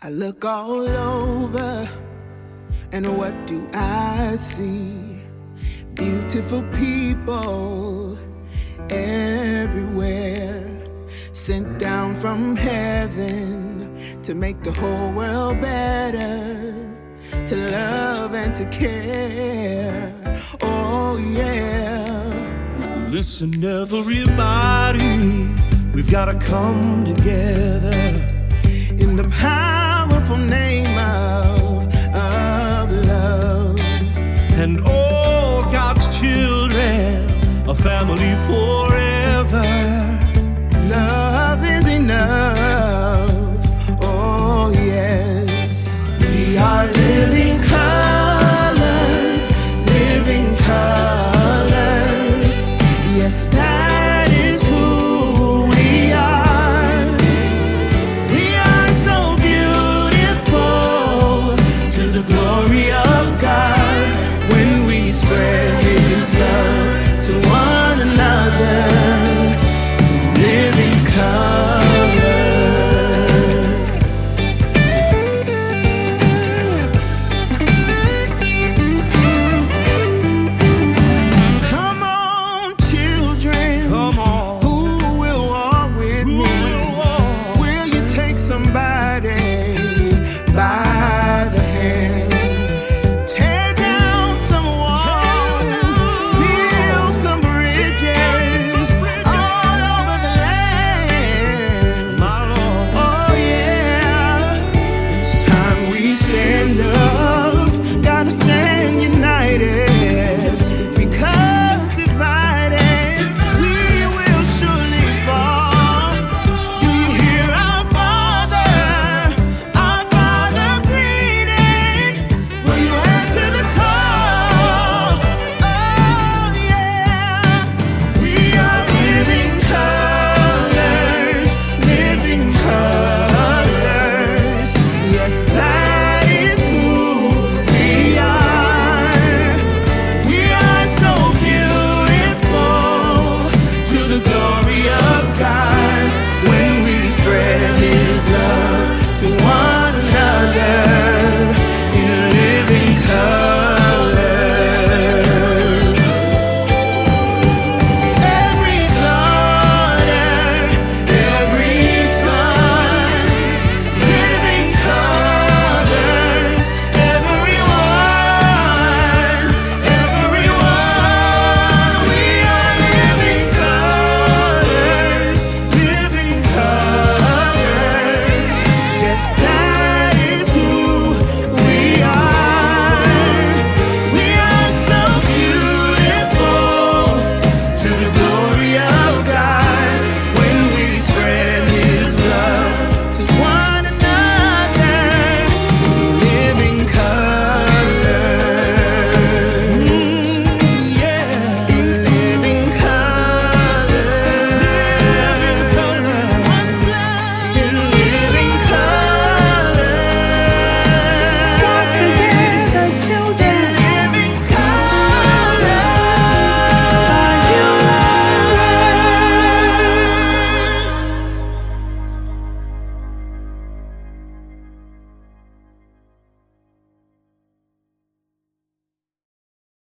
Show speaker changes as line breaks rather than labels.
I look all over, and what do I see? Beautiful people everywhere, sent down from heaven to make the whole world better, to love and to care. Oh yeah.
Listen everybody, we've gotta come together
in the powerful name of love.
And all God's children, a family forever.
Love is enough. Oh yes. We are living colors, living colors. Yes, that is who we are. We are so beautiful to the glory of